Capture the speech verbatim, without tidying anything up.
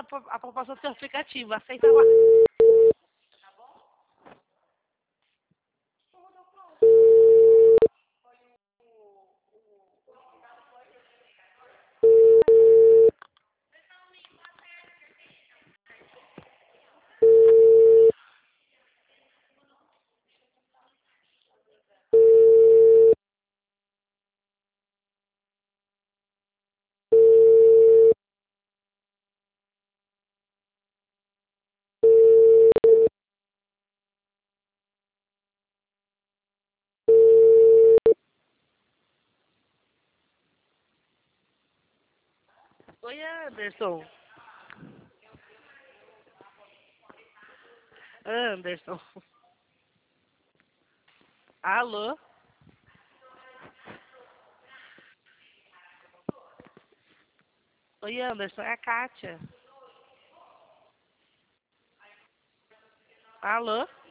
a, a proposta do seu aplicativo. Aceita lá. Oi, Anderson. Anderson. Alô? Oi, Anderson. É a Kátia. Alô?